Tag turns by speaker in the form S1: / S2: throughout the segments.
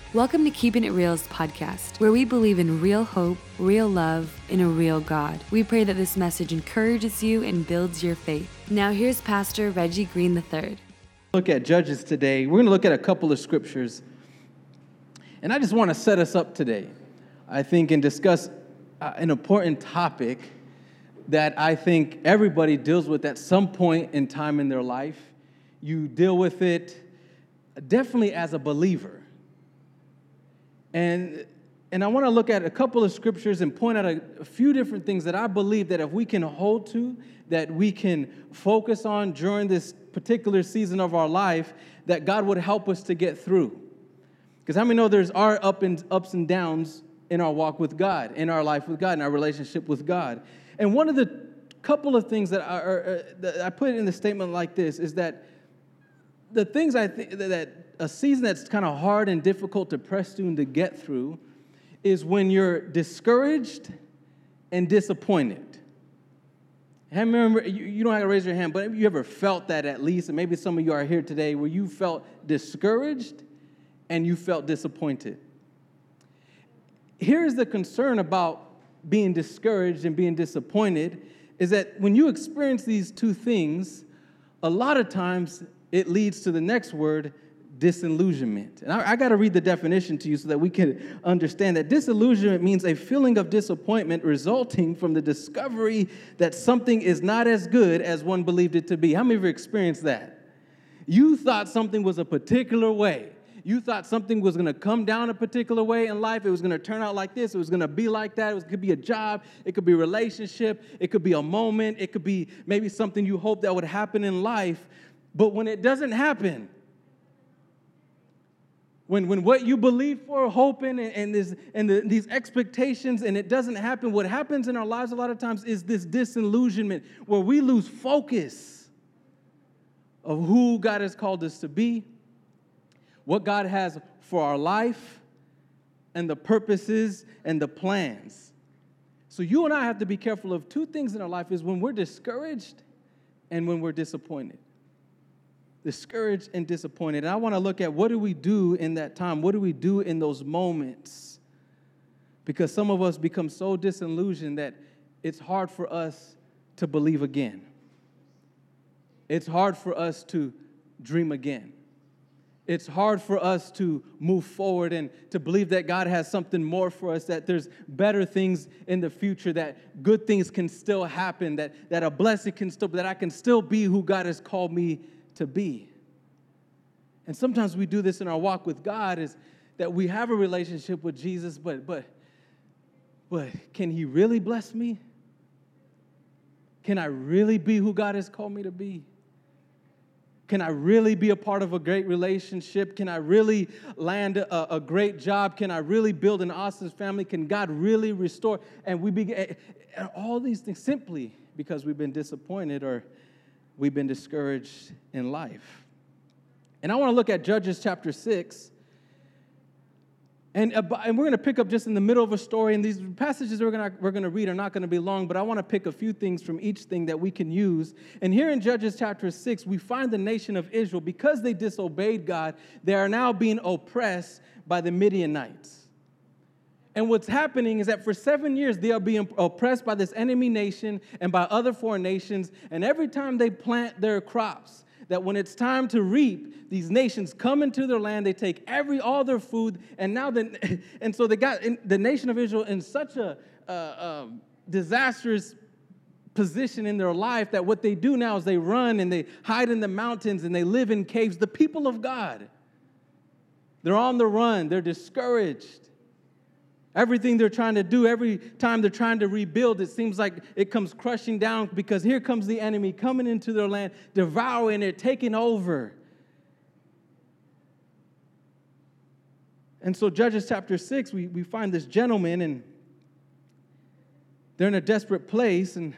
S1: Welcome to Keeping It Real's podcast, where we believe in real hope, real love, and a real God. We pray that this message encourages you and builds your faith. Now here's Pastor Reggie Green III.
S2: Look at Judges today. We're going to look at a couple of scriptures. And I just want to set us up today, I think, and discuss an important topic that I think everybody deals with at some point in time in their life. You deal with it definitely as a believer. And I want to look at a couple of scriptures and point out a few different things that I believe that if we can hold to, that we can focus on during this particular season of our life, that God would help us to get through. Because how many know there's our ups and downs in our walk with God, in our life with God, in our relationship with God. And one of the couple of things that I put in the statement like this is that the things I think that a season that's kind of hard and difficult to press through and to get through is when you're discouraged and disappointed. I remember, you don't have to raise your hand, but have you ever felt that at least, and maybe some of you are here today, where you felt discouraged and you felt disappointed? Here's the concern about being discouraged and being disappointed, is that when you experience these two things, a lot of times it leads to the next word, disillusionment. And I got to read the definition to you so that we can understand that disillusionment means a feeling of disappointment resulting from the discovery that something is not as good as one believed it to be. How many of you experienced that? You thought something was a particular way. You thought something was going to come down a particular way in life. It was going to turn out like this. It was going to be like that. It could be a job. It could be a relationship. It could be a moment. It could be maybe something you hope that would happen in life. But when it doesn't happen, when what you believe for, hoping, and these expectations, and it doesn't happen, what happens in our lives a lot of times is this disillusionment where we lose focus of who God has called us to be, what God has for our life, and the purposes and the plans. So you and I have to be careful of two things in our life, is when we're discouraged and when we're disappointed. Discouraged and disappointed. And I want to look at what do we do in that time? What do we do in those moments? Because some of us become so disillusioned that it's hard for us to believe again. It's hard for us to dream again. It's hard for us to move forward and to believe that God has something more for us, that there's better things in the future, that good things can still happen, that a blessing can still, that I can still be who God has called me to be. And sometimes we do this in our walk with God, is that we have a relationship with Jesus, but can He really bless me? Can I really be who God has called me to be? Can I really be a part of a great relationship? Can I really land a great job? Can I really build an awesome family? Can God really restore? And we begin all these things simply because we've been disappointed or we've been discouraged in life. And I want to look at Judges chapter 6. And we're going to pick up just in the middle of a story. And these passages we're going to read are not going to be long, but I want to pick a few things from each thing that we can use. And here in Judges chapter 6, we find the nation of Israel, because they disobeyed God, they are now being oppressed by the Midianites. And what's happening is that for 7 years, they are being oppressed by this enemy nation and by other foreign nations. And every time they plant their crops, that when it's time to reap, these nations come into their land, they take all their food, and so they got the nation of Israel in such a disastrous position in their life that what they do now is they run and they hide in the mountains and they live in caves. The people of God, they're on the run, they're discouraged. Everything they're trying to do, every time they're trying to rebuild, it seems like it comes crushing down because here comes the enemy coming into their land, devouring it, taking over. And so Judges chapter 6, we find this gentleman, and they're in a desperate place. And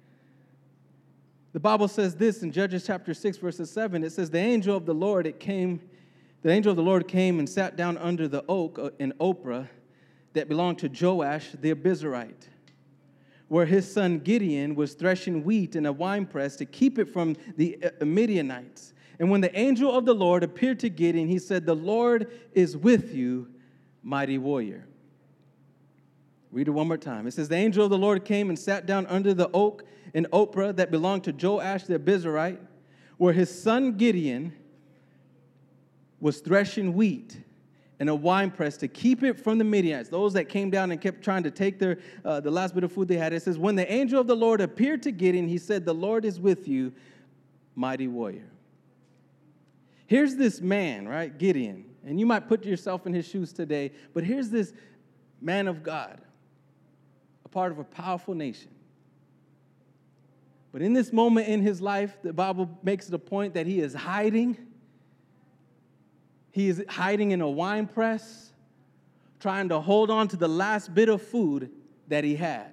S2: the Bible says this in Judges chapter 6, verses 7. It says, the angel of the Lord came and sat down under the oak in Ophrah that belonged to Joash the Abiezrite, where his son Gideon was threshing wheat in a winepress to keep it from the Midianites. And when the angel of the Lord appeared to Gideon, he said, "The Lord is with you, mighty warrior. Read it one more time. It says, the angel of the Lord came and sat down under the oak in Ophrah that belonged to Joash the Abiezrite, where his son Gideon was threshing wheat in a winepress to keep it from the Midianites, those that came down and kept trying to take the last bit of food they had. It says, when the angel of the Lord appeared to Gideon, he said, the Lord is with you, mighty warrior. Here's this man, right, Gideon, and you might put yourself in his shoes today, but here's this man of God, a part of a powerful nation. But in this moment in his life, the Bible makes it a point that he is hiding. He is hiding in a wine press, trying to hold on to the last bit of food that he had.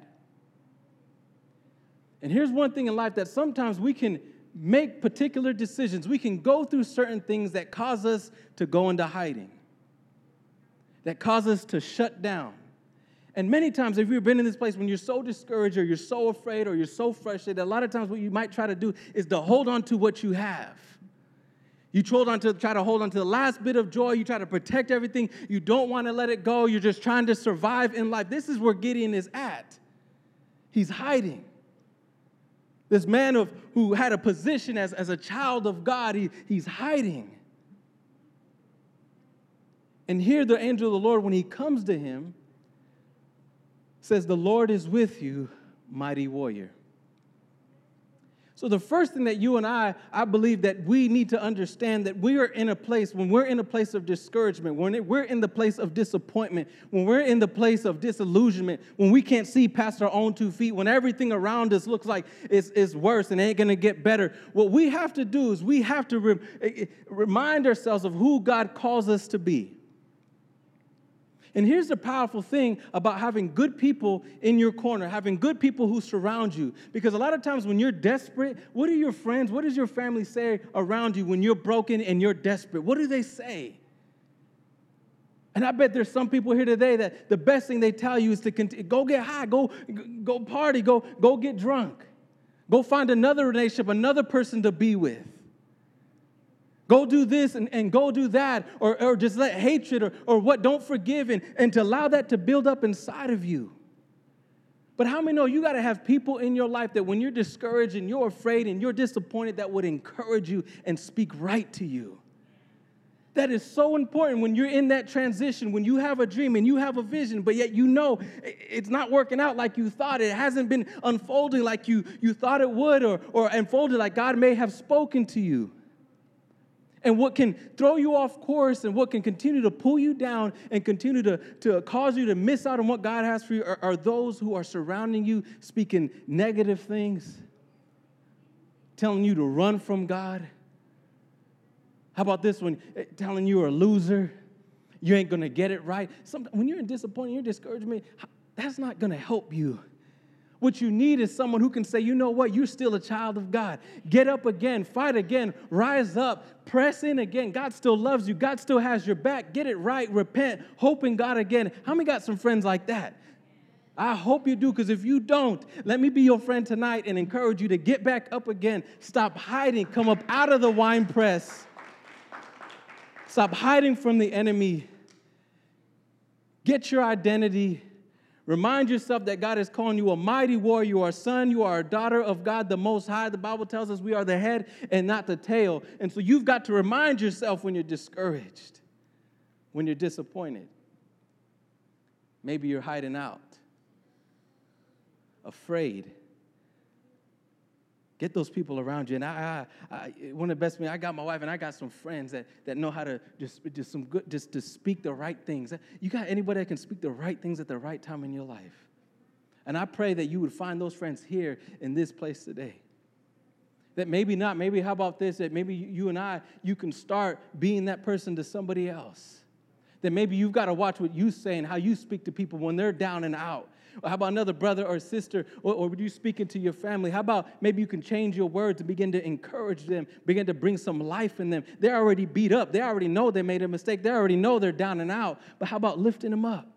S2: And here's one thing in life, that sometimes we can make particular decisions. We can go through certain things that cause us to go into hiding, that cause us to shut down. And many times, if you've been in this place when you're so discouraged or you're so afraid or you're so frustrated, a lot of times what you might try to do is to hold on to what you have. You try to hold on to the last bit of joy. You try to protect everything. You don't want to let it go. You're just trying to survive in life. This is where Gideon is at. He's hiding. This man who had a position as a child of God, he's hiding. And here the angel of the Lord, when he comes to him, says, the Lord is with you, mighty warrior. So the first thing that you and I believe that we need to understand, that we are in a place, when we're in a place of discouragement, when we're in the place of disappointment, when we're in the place of disillusionment, when we can't see past our own 2 feet, when everything around us looks like it's worse and ain't going to get better, what we have to do is we have to remind ourselves of who God calls us to be. And here's the powerful thing about having good people in your corner, having good people who surround you. Because a lot of times when you're desperate, what do your friends, what does your family say around you when you're broken and you're desperate? What do they say? And I bet there's some people here today that the best thing they tell you is to go get high, go party, go get drunk. Go find another relationship, another person to be with. Go do this and go do that, or just let hatred or what, don't forgive, and to allow that to build up inside of you. But how many know you got to have people in your life that when you're discouraged and you're afraid and you're disappointed, that would encourage you and speak right to you? That is so important when you're in that transition, when you have a dream and you have a vision, but yet you know it's not working out like you thought. It hasn't been unfolding like you thought it would, or unfolded like God may have spoken to you. And what can throw you off course and what can continue to pull you down and continue to cause you to miss out on what God has for you are those who are surrounding you, speaking negative things, telling you to run from God. How about this one? Telling you you're a loser, you ain't going to get it right. When you're in disappointment, you're discouragement, that's not going to help you. What you need is someone who can say, you know what, you're still a child of God. Get up again, fight again, rise up, press in again. God still loves you. God still has your back. Get it right, repent, hope in God again. How many got some friends like that? I hope you do, because if you don't, let me be your friend tonight and encourage you to get back up again. Stop hiding. Come up out of the wine press. Stop hiding from the enemy. Get your identity. Remind yourself that God is calling you a mighty warrior. You are a son. You are a daughter of God the Most High. The Bible tells us we are the head and not the tail. And so you've got to remind yourself when you're discouraged, when you're disappointed. Maybe you're hiding out, afraid. Get those people around you. And one of the best things, I got my wife and I got some friends that know how to just to speak the right things. You got anybody that can speak the right things at the right time in your life? And I pray that you would find those friends here in this place today. That maybe not, maybe how about this, that maybe you can start being that person to somebody else. That maybe you've got to watch what you say and how you speak to people when they're down and out. Or how about another brother or sister, or would you speak into your family? How about maybe you can change your words and begin to encourage them, begin to bring some life in them. They're already beat up. They already know they made a mistake. They already know they're down and out. But how about lifting them up?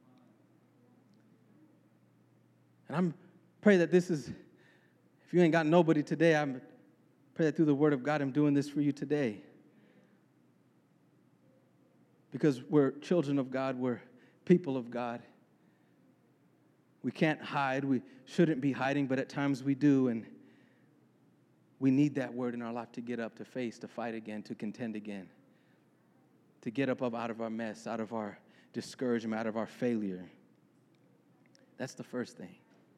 S2: And I'm pray that this is, if you ain't got nobody today, I pray that through the word of God, I'm doing this for you today. Because we're children of God, we're people of God. We can't hide. We shouldn't be hiding, but at times we do, and we need that word in our life to get up, to face, to fight again, to contend again, to get up out of our mess, out of our discouragement, out of our failure. That's the first thing.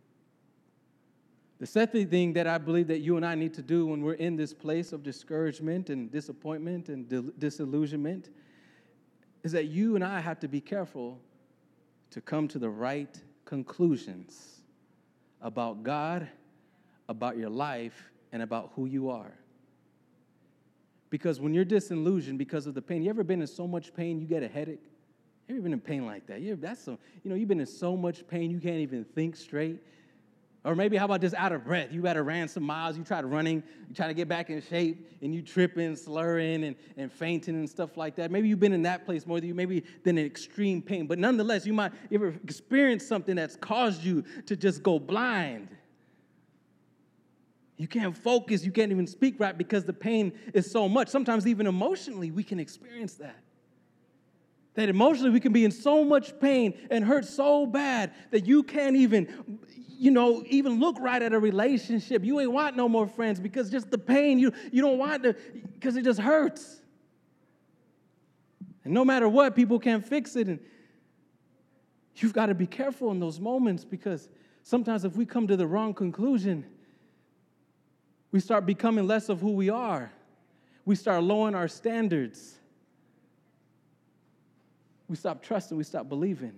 S2: The second thing that I believe that you and I need to do when we're in this place of discouragement and disappointment and disillusionment is that you and I have to be careful to come to the right conclusions about God, about your life, and about who you are. Because when you're disillusioned because of the pain, you ever been in so much pain you get a headache? You ever been in pain like that? You've been in so much pain you can't even think straight. Or maybe how about just out of breath? You ran some miles, you tried running, you try to get back in shape, and you tripping, slurring, and fainting and stuff like that. Maybe you've been in that place more than you maybe than in extreme pain. But nonetheless, you might ever experience something that's caused you to just go blind. You can't focus, you can't even speak right because the pain is so much. Sometimes even emotionally, we can experience that. That emotionally we can be in so much pain and hurt so bad that you can't even look right at a relationship. You ain't want no more friends because just the pain, you don't want to, because it just hurts. And no matter what, people can't fix it. And you've got to be careful in those moments because sometimes if we come to the wrong conclusion, we start becoming less of who we are. We start lowering our standards. We stop trusting, we stop believing.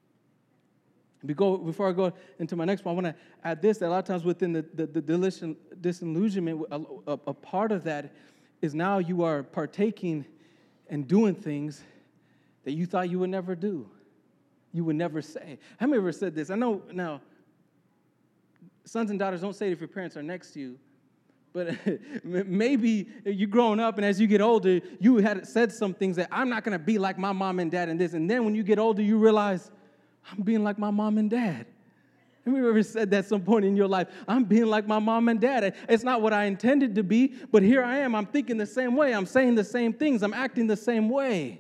S2: Before I go into my next one, I want to add this, that a lot of times within the disillusionment, a part of that is now you are partaking and doing things that you thought you would never do. You would never say. How many ever said this? I know now, sons and daughters, don't say it if your parents are next to you. But maybe you're growing up, and as you get older, you had said some things that I'm not going to be like my mom and dad in this. And then when you get older, you realize, I'm being like my mom and dad. Have you ever said that at some point in your life? I'm being like my mom and dad. It's not what I intended to be, but here I am. I'm thinking the same way. I'm saying the same things. I'm acting the same way.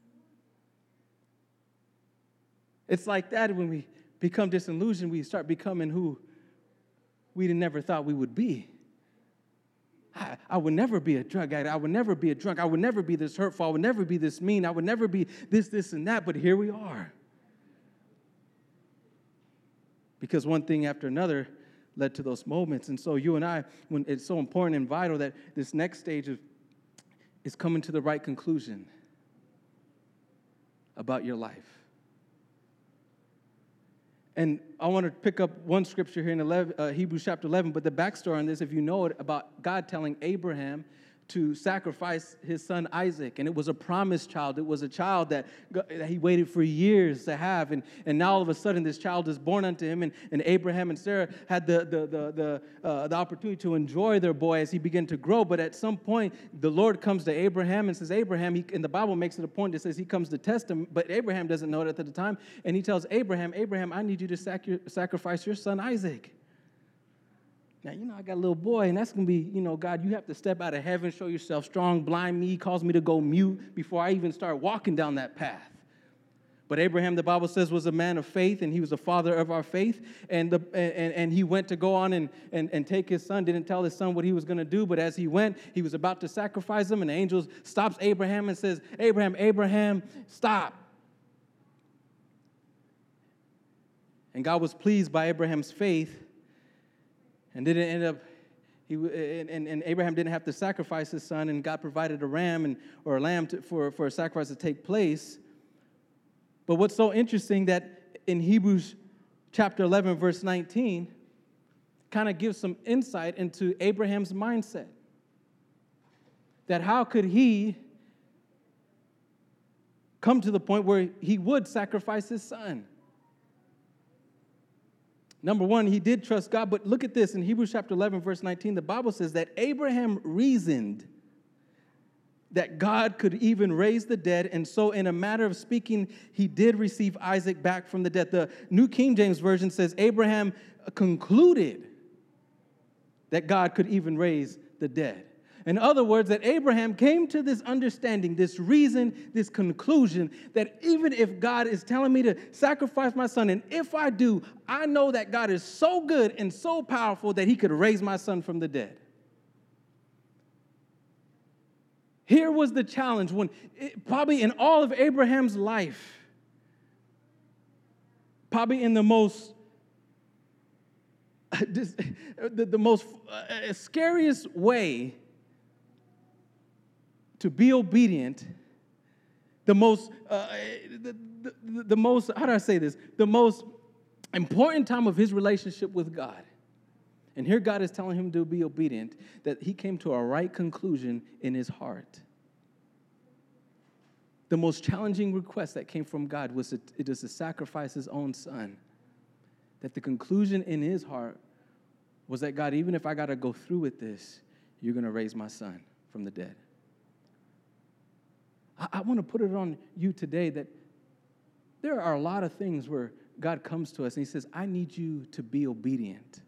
S2: It's like that when we become disillusioned, we start becoming who we never thought we would be. I would never be a drug addict. I would never be a drunk. I would never be this hurtful. I would never be this mean. I would never be this, and that. But here we are. Because one thing after another led to those moments. And so you and I, when it's so important and vital that this next stage is coming to the right conclusion about your life. And I want to pick up one scripture here in Hebrews chapter 11, but the backstory on this, if you know it, about God telling Abraham to sacrifice his son Isaac. And it was a promised child. It was a child that he waited for years to have. And now all of a sudden this child is born unto him. And Abraham and Sarah had the opportunity to enjoy their boy as he began to grow. But at some point, the Lord comes to Abraham and says, Abraham, and the Bible makes it a point that says he comes to test him. But Abraham doesn't know it at the time. And he tells Abraham, I need you to sacrifice your son Isaac. Now, I got a little boy, and that's going to be, God, you have to step out of heaven, show yourself strong, blind me, cause me to go mute before I even start walking down that path. But Abraham, the Bible says, was a man of faith, and he was the father of our faith. And he went to go on and take his son, didn't tell his son what he was going to do, but as he went, he was about to sacrifice him, and the angel stops Abraham and says, Abraham, stop. And God was pleased by Abraham's faith. And didn't end up, and Abraham didn't have to sacrifice his son, and God provided a ram or a lamb for a sacrifice to take place. But what's so interesting that in Hebrews chapter 11, verse 19, kind of gives some insight into Abraham's mindset. That how could he come to the point where he would sacrifice his son? Number one, he did trust God, but look at this. In Hebrews chapter 11, verse 19, the Bible says that Abraham reasoned that God could even raise the dead, and so in a matter of speaking, he did receive Isaac back from the dead. The New King James Version says Abraham concluded that God could even raise the dead. In other words, that Abraham came to this understanding, this reason, this conclusion that even if God is telling me to sacrifice my son, and if I do, I know that God is so good and so powerful that he could raise my son from the dead. Here was the challenge when probably in all of Abraham's life, probably in the most scariest way to be obedient, the most how do I say this? The most important time of his relationship with God. And here God is telling him to be obedient, that he came to a right conclusion in his heart. The most challenging request that came from God was to sacrifice his own son. That the conclusion in his heart was that, God, even if I got to go through with this, you're going to raise my son from the dead. I want to put it on you today that there are a lot of things where God comes to us and he says, I need you to be obedient.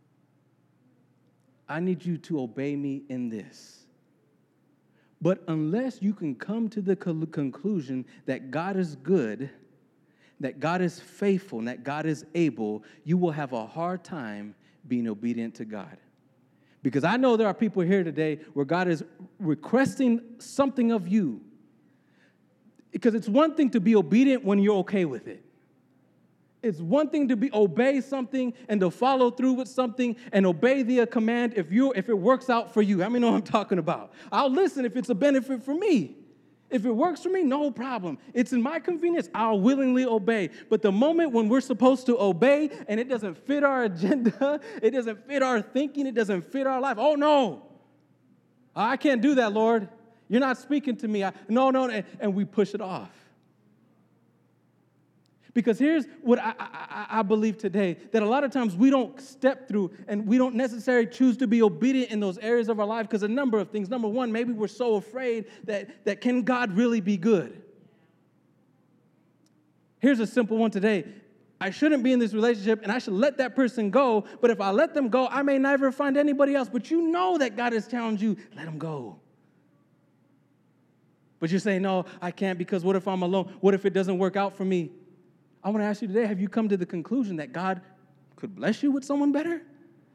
S2: I need you to obey me in this. But unless you can come to the conclusion that God is good, that God is faithful, and that God is able, you will have a hard time being obedient to God. Because I know there are people here today where God is requesting something of you. Because it's one thing to be obedient when you're okay with it. It's one thing to obey something and to follow through with something and obey the command if it works out for you. How many know what I'm talking about? I'll listen if it's a benefit for me. If it works for me, no problem. It's in my convenience, I'll willingly obey. But the moment when we're supposed to obey and it doesn't fit our agenda, it doesn't fit our thinking, it doesn't fit our life. Oh, no. I can't do that, Lord. You're not speaking to me. No, and we push it off. Because here's what I believe today, that a lot of times we don't step through and we don't necessarily choose to be obedient in those areas of our life because a number of things. Number one, maybe we're so afraid that can God really be good? Here's a simple one today. I shouldn't be in this relationship and I should let that person go, but if I let them go, I may never find anybody else. But you know that God has challenged you, let them go. But you're saying, no, I can't because what if I'm alone? What if it doesn't work out for me? I want to ask you today, have you come to the conclusion that God could bless you with someone better?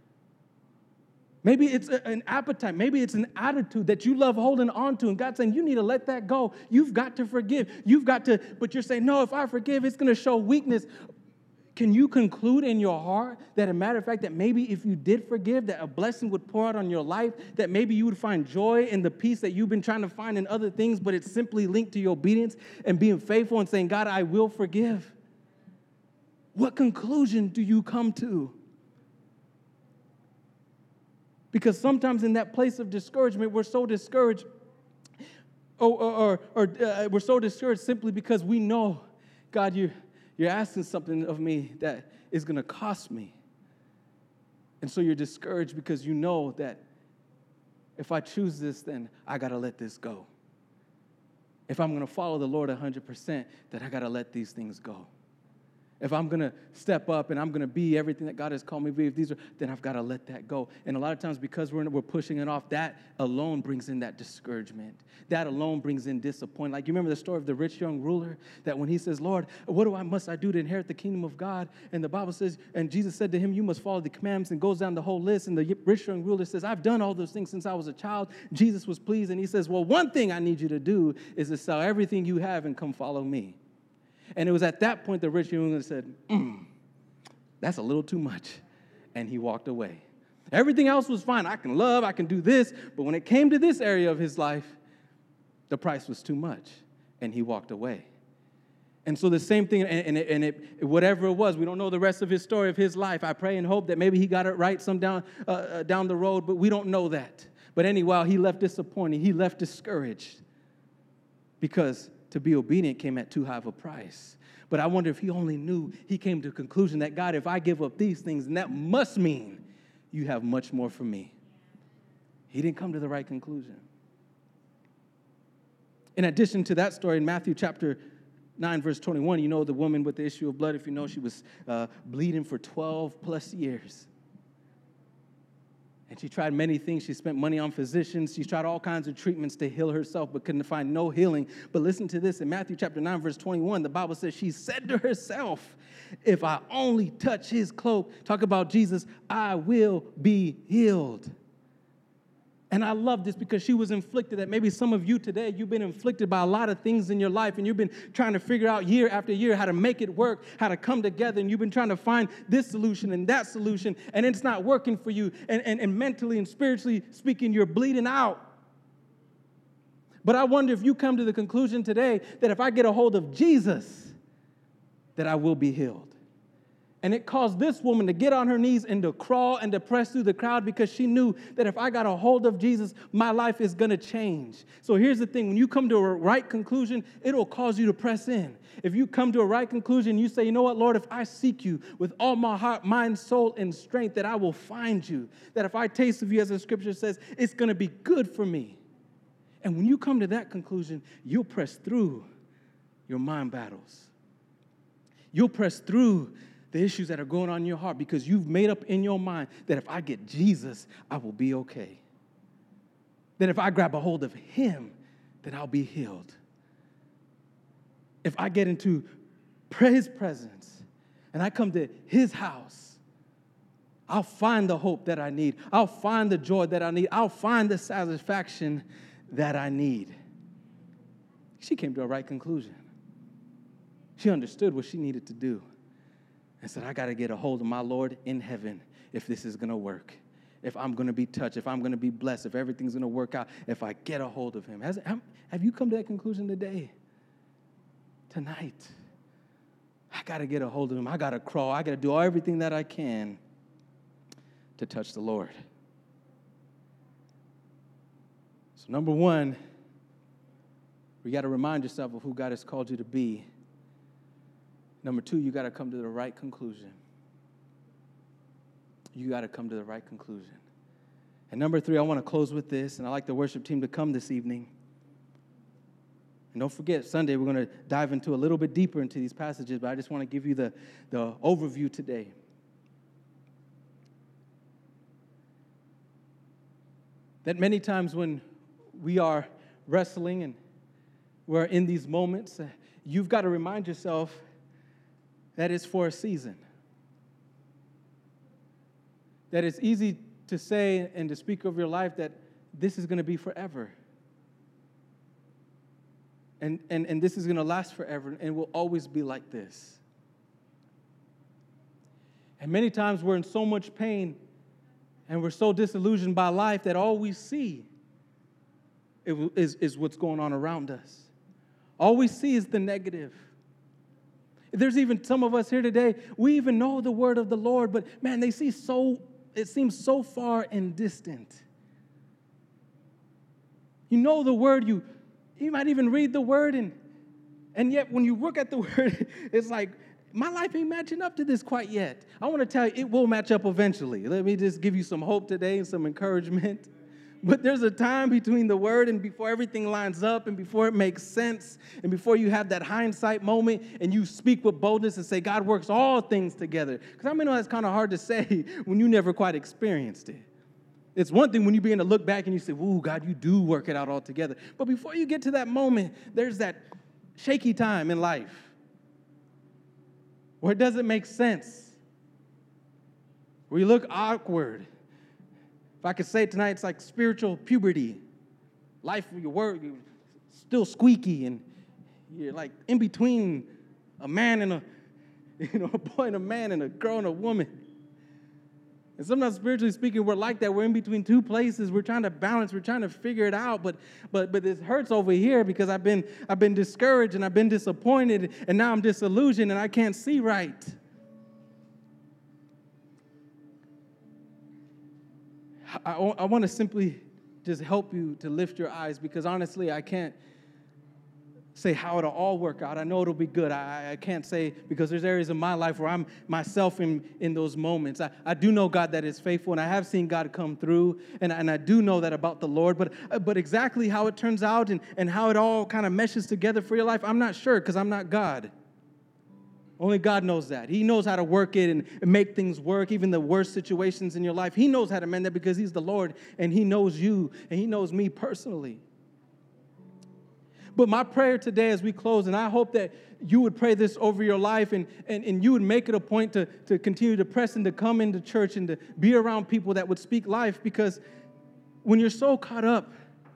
S2: Maybe it's an appetite. Maybe it's an attitude that you love holding on to. And God's saying, you need to let that go. You've got to forgive. But you're saying, no, if I forgive, it's going to show weakness. Can you conclude in your heart that, a matter of fact, that maybe if you did forgive, that a blessing would pour out on your life, that maybe you would find joy in the peace that you've been trying to find in other things, but it's simply linked to your obedience and being faithful and saying, God, I will forgive. What conclusion do you come to? Because sometimes in that place of discouragement, we're so discouraged, or we're so discouraged simply because we know, God, you're asking something of me that is going to cost me. And so you're discouraged because you know that if I choose this, then I got to let this go. If I'm going to follow the Lord 100%, then I got to let these things go. If I'm going to step up and I'm going to be everything that God has called me to be, then I've got to let that go. And a lot of times because we're pushing it off, that alone brings in that discouragement. That alone brings in disappointment. Like you remember the story of the rich young ruler, that when he says, Lord, what must I do to inherit the kingdom of God? And the Bible says, and Jesus said to him, you must follow the commandments, and goes down the whole list. And the rich young ruler says, I've done all those things since I was a child. Jesus was pleased. And he says, well, one thing I need you to do is to sell everything you have and come follow me. And it was at that point the rich young ruler said, that's a little too much. And he walked away. Everything else was fine. I can love, I can do this. But when it came to this area of his life, the price was too much. And he walked away. And so the same thing, whatever it was, we don't know the rest of his story of his life. I pray and hope that maybe he got it right down the road, but we don't know that. But anyway, he left disappointed. He left discouraged because to be obedient came at too high of a price. But I wonder if he only knew, he came to the conclusion that, God, if I give up these things, then that must mean you have much more for me. He didn't come to the right conclusion. In addition to that story, in Matthew chapter 9, verse 21, you know the woman with the issue of blood, if you know, she was bleeding for 12 plus years. And she tried many things. She spent money on physicians. She tried all kinds of treatments to heal herself, but couldn't find no healing. But listen to this. In Matthew chapter 9, verse 21, the Bible says she said to herself, if I only touch his cloak, talk about Jesus, I will be healed. And I love this because she was inflicted that maybe some of you today, you've been inflicted by a lot of things in your life, and you've been trying to figure out year after year how to make it work, how to come together, and you've been trying to find this solution and that solution, and it's not working for you, and mentally and spiritually speaking, you're bleeding out. But I wonder if you come to the conclusion today that if I get a hold of Jesus, that I will be healed. And it caused this woman to get on her knees and to crawl and to press through the crowd because she knew that if I got a hold of Jesus, my life is going to change. So here's the thing. When you come to a right conclusion, it'll cause you to press in. If you come to a right conclusion, you say, you know what, Lord, if I seek you with all my heart, mind, soul, and strength, that I will find you. That if I taste of you, as the scripture says, it's going to be good for me. And when you come to that conclusion, you'll press through your mind battles. You'll press through the issues that are going on in your heart because you've made up in your mind that if I get Jesus, I will be okay. That if I grab a hold of him, that I'll be healed. If I get into his presence and I come to his house, I'll find the hope that I need. I'll find the joy that I need. I'll find the satisfaction that I need. She came to a right conclusion. She understood what she needed to do. And said, I got to get a hold of my Lord in heaven if this is going to work, if I'm going to be touched, if I'm going to be blessed, if everything's going to work out, if I get a hold of him. Have you come to that conclusion today? Tonight. I got to get a hold of him. I got to crawl. I got to do everything that I can to touch the Lord. So number one, you got to remind yourself of who God has called you to be. Number two, you got to come to the right conclusion. You got to come to the right conclusion. And number three, I want to close with this, and I'd like the worship team to come this evening. And don't forget, Sunday, we're going to dive into a little bit deeper into these passages, but I just want to give you the overview today. That many times when we are wrestling and we're in these moments, you've got to remind yourself that it's for a season. That it's easy to say and to speak of your life that this is going to be forever. And this is going to last forever and will always be like this. And many times we're in so much pain and we're so disillusioned by life that all we see is what's going on around us. All we see is the negative. There's even some of us here today, we even know the word of the Lord, but man, it seems so far and distant. You know the word, you might even read the word, and yet when you look at the word, it's like, my life ain't matching up to this quite yet. I want to tell you, it will match up eventually. Let me just give you some hope today and some encouragement. But there's a time between the word and before everything lines up and before it makes sense and before you have that hindsight moment and you speak with boldness and say, God works all things together. Because I know that's kind of hard to say when you never quite experienced it. It's one thing when you begin to look back and you say, ooh, God, you do work it out all together. But before you get to that moment, there's that shaky time in life where it doesn't make sense, where you look awkward. If I could say it tonight, it's like spiritual puberty. Life, your word, you're still squeaky, and you're like in between a man and a boy and a man and a girl and a woman. And sometimes, spiritually speaking, we're like that. We're in between two places. We're trying to balance. We're trying to figure it out. But this hurts over here because I've been discouraged and I've been disappointed, and now I'm disillusioned and I can't see right. I want to simply just help you to lift your eyes because honestly, I can't say how it'll all work out. I know it'll be good. I can't say because there's areas in my life where I'm myself in those moments. I do know God that is faithful, and I have seen God come through, and I do know that about the Lord. But exactly how it turns out and how it all kind of meshes together for your life, I'm not sure because I'm not God. Only God knows that. He knows how to work it and make things work, even the worst situations in your life. He knows how to mend that because he's the Lord, and he knows you, and he knows me personally. But my prayer today as we close, and I hope that you would pray this over your life and you would make it a point to continue to press and to come into church and to be around people that would speak life, because when you're so caught up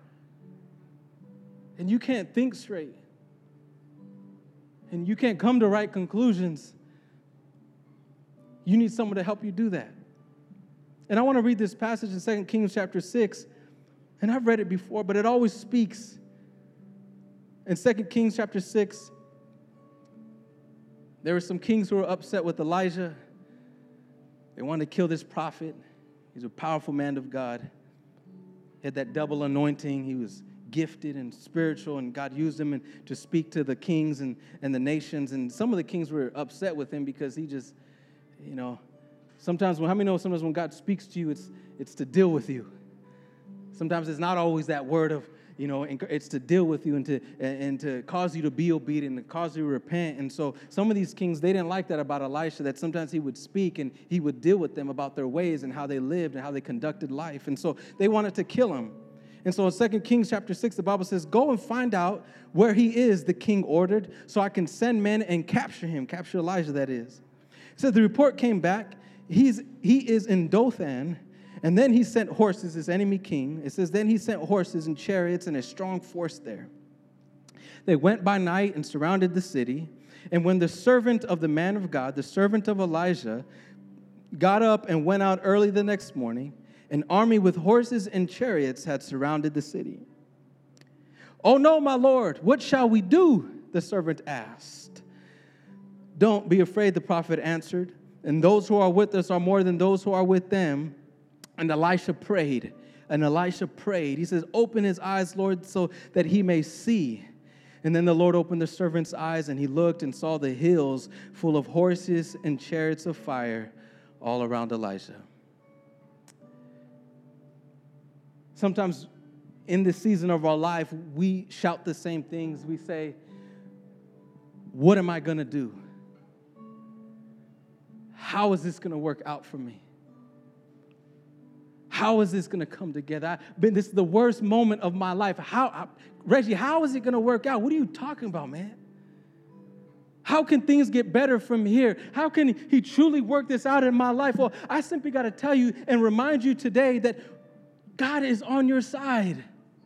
S2: and you can't think straight and you can't come to right conclusions, you need someone to help you do that. And I want to read this passage in 2 Kings chapter 6, and I've read it before, but it always speaks. In 2 Kings chapter 6, there were some kings who were upset with Elijah. They wanted to kill this prophet. He's a powerful man of God. He had that double anointing. He was gifted and spiritual, and God used him to speak to the kings and the nations. And some of the kings were upset with him because he just, sometimes sometimes when God speaks to you, it's to deal with you. Sometimes it's not always that word of, it's to deal with you and to cause you to be obedient and cause you to repent. And so some of these kings, they didn't like that about Elisha, that sometimes he would speak and he would deal with them about their ways and how they lived and how they conducted life. And so they wanted to kill him. And so in 2 Kings chapter 6, the Bible says, "Go and find out where he is," the king ordered, "so I can send men and capture him," capture Elijah, that is. It said the report came back, he is in Dothan. And then he sent horses, his enemy king. It says, then he sent horses and chariots and a strong force there. They went by night and surrounded the city. And when the servant of the man of God, the servant of Elijah, got up and went out early the next morning, an army with horses and chariots had surrounded the city. "Oh no, my lord, what shall we do?" the servant asked. "Don't be afraid," the prophet answered. "And those who are with us are more than those who are with them." And Elisha prayed. He says, "Open his eyes, Lord, so that he may see." And then the Lord opened the servant's eyes, and he looked and saw the hills full of horses and chariots of fire all around Elijah. Sometimes in this season of our life, we shout the same things. We say, what am I going to do? How is this going to work out for me? How is this going to come together? This is the worst moment of my life. Reggie, how is it going to work out? What are you talking about, man? How can things get better from here? How can he truly work this out in my life? Well, I simply got to tell you and remind you today that God is on your side.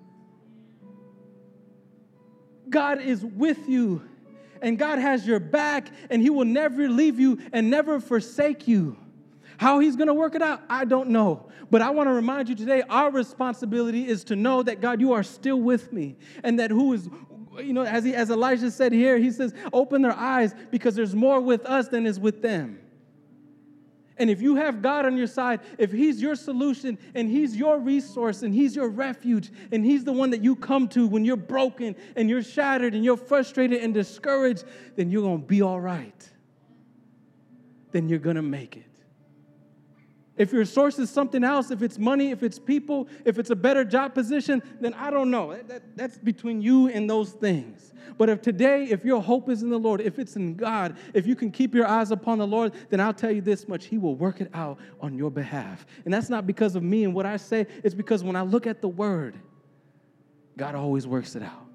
S2: God is with you, and God has your back, and he will never leave you and never forsake you. How he's going to work it out, I don't know. But I want to remind you today, our responsibility is to know that, God, you are still with me. And that as Elijah said here, he says, open their eyes because there's more with us than is with them. And if you have God on your side, if he's your solution and he's your resource and he's your refuge and he's the one that you come to when you're broken and you're shattered and you're frustrated and discouraged, then you're going to be all right. Then you're going to make it. If your source is something else, if it's money, if it's people, if it's a better job position, then I don't know. That's between you and those things. But if your hope is in the Lord, if it's in God, if you can keep your eyes upon the Lord, then I'll tell you this much, he will work it out on your behalf. And that's not because of me and what I say. It's because when I look at the Word, God always works it out.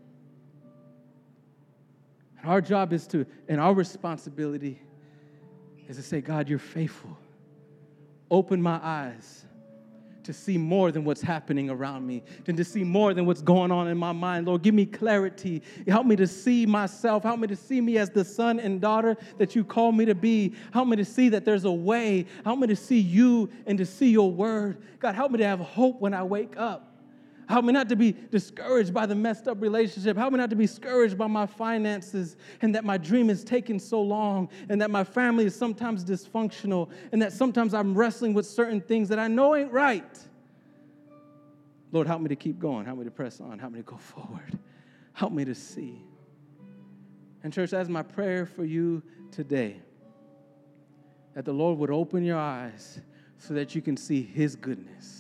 S2: And our job and our responsibility is to say, God, you're faithful. Open my eyes to see more than what's happening around me, to see more than what's going on in my mind. Lord, give me clarity. Help me to see myself. Help me to see me as the son and daughter that you call me to be. Help me to see that there's a way. Help me to see you and to see your word. God, help me to have hope when I wake up. Help me not to be discouraged by the messed up relationship. Help me not to be discouraged by my finances and that my dream is taking so long and that my family is sometimes dysfunctional and that sometimes I'm wrestling with certain things that I know ain't right. Lord, help me to keep going. Help me to press on. Help me to go forward. Help me to see. And church, that's my prayer for you today, that the Lord would open your eyes so that you can see his goodness,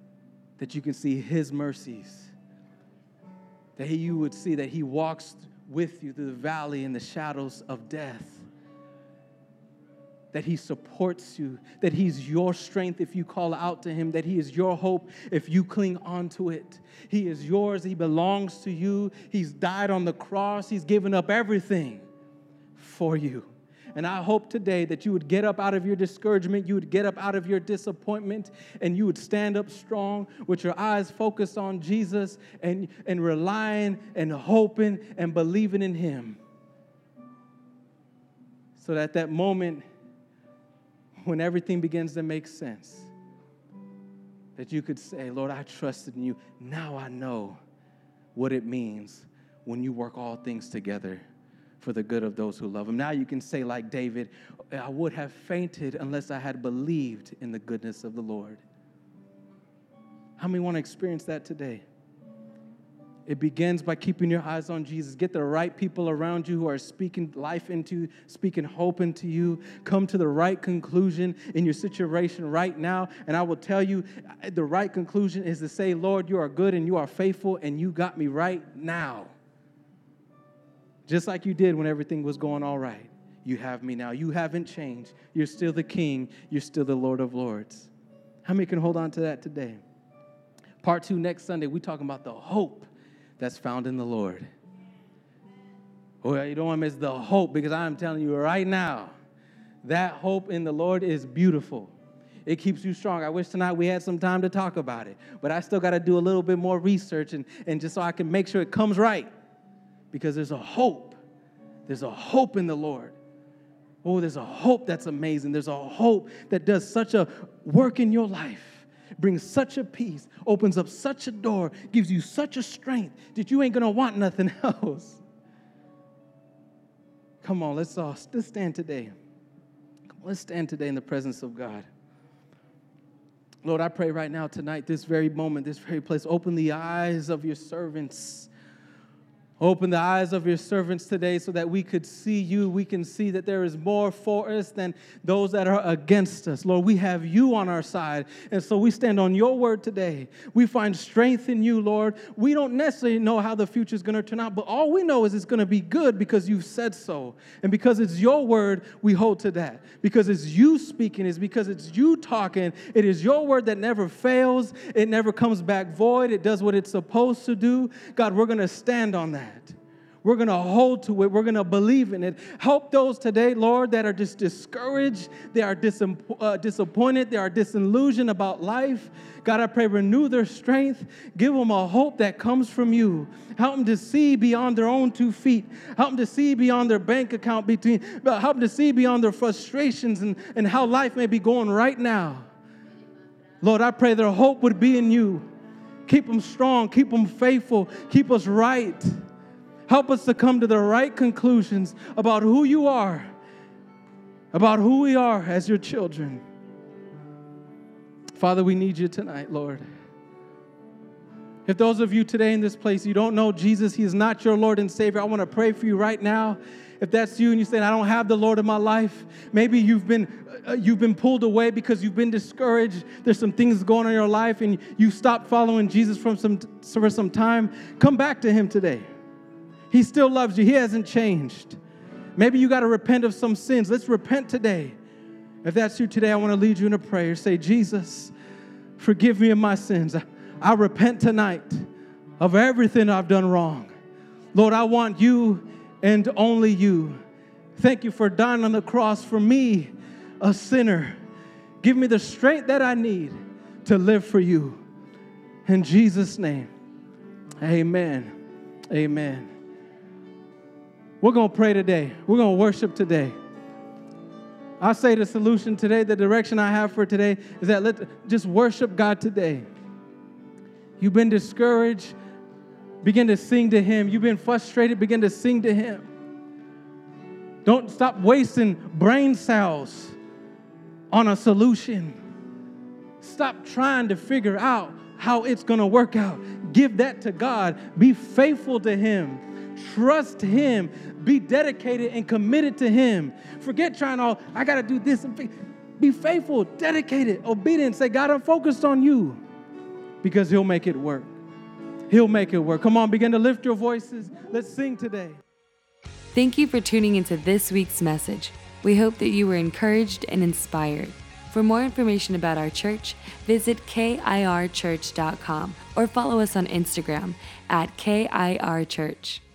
S2: that you can see his mercies, that you would see that he walks with you through the valley and the shadows of death. That he supports you, that he's your strength if you call out to him, that he is your hope if you cling onto it. He is yours. He belongs to you. He's died on the cross. He's given up everything for you. And I hope today that you would get up out of your discouragement, you would get up out of your disappointment, and you would stand up strong with your eyes focused on Jesus and relying and hoping and believing in him. So that that moment when everything begins to make sense, that you could say, Lord, I trusted in you. Now I know what it means when you work all things together for the good of those who love him. Now you can say like David, I would have fainted unless I had believed in the goodness of the Lord. How many want to experience that today? It begins by keeping your eyes on Jesus. Get the right people around you who are speaking life into, speaking hope into you. Come to the right conclusion in your situation right now. And I will tell you, the right conclusion is to say, Lord, you are good and you are faithful and you got me right now. Just like you did when everything was going all right. You have me now. You haven't changed. You're still the King. You're still the Lord of Lords. How many can hold on to that today? Part 2 next Sunday, we're talking about the hope that's found in the Lord. Well, you don't want to miss the hope, because I'm telling you right now, that hope in the Lord is beautiful. It keeps you strong. I wish tonight we had some time to talk about it, but I still got to do a little bit more research and just so I can make sure it comes right, because there's a hope. There's a hope in the Lord. Oh, there's a hope that's amazing. There's a hope that does such a work in your life. Brings such a peace, opens up such a door, gives you such a strength that you ain't going to want nothing else. Come on, let's stand today. Let's stand today in the presence of God. Lord, I pray right now, tonight, this very moment, this very place, open the eyes of your servants. Open the eyes of your servants today so that we could see you. We can see that there is more for us than those that are against us. Lord, we have you on our side. And so we stand on your word today. We find strength in you, Lord. We don't necessarily know how the future is going to turn out, but all we know is it's going to be good because you've said so. And because it's your word, we hold to that. Because it's you speaking, it's because it's you talking. It is your word that never fails. It never comes back void. It does what it's supposed to do. God, we're going to stand on that. We're going to hold to it. We're going to believe in it. Help those today, Lord, that are just discouraged. They are disappointed. They are disillusioned about life. God, I pray, renew their strength. Give them a hope that comes from you. Help them to see beyond their own 2 feet. Help them to see beyond their bank account. Help them to see beyond their frustrations and how life may be going right now. Lord, I pray their hope would be in you. Keep them strong. Keep them faithful. Keep us right. Help us to come to the right conclusions about who you are, about who we are as your children. Father, we need you tonight, Lord. If those of you today in this place, you don't know Jesus, he is not your Lord and Savior, I want to pray for you right now. If that's you and you say, I don't have the Lord in my life, maybe you've been pulled away because you've been discouraged. There's some things going on in your life and you stopped following Jesus for some time. Come back to him today. He still loves you. He hasn't changed. Maybe you got to repent of some sins. Let's repent today. If that's you today, I want to lead you in a prayer. Say, Jesus, forgive me of my sins. I repent tonight of everything I've done wrong. Lord, I want you and only you. Thank you for dying on the cross for me, a sinner. Give me the strength that I need to live for you. In Jesus' name, amen. Amen. We're going to pray today. We're going to worship today. I say the solution today, the direction I have for today is that let's just worship God today. You've been discouraged, begin to sing to him. You've been frustrated, begin to sing to him. Don't stop wasting brain cells on a solution. Stop trying to figure out how it's going to work out. Give that to God. Be faithful to him. Trust him. Be dedicated and committed to him. Forget trying to, I got to do this. Be faithful, dedicated, obedient. Say, God, I'm focused on you because he'll make it work. He'll make it work. Come on, begin to lift your voices. Let's sing today.
S1: Thank you for tuning into this week's message. We hope that you were encouraged and inspired. For more information about our church, visit kirchurch.com or follow us on Instagram at KIR Church.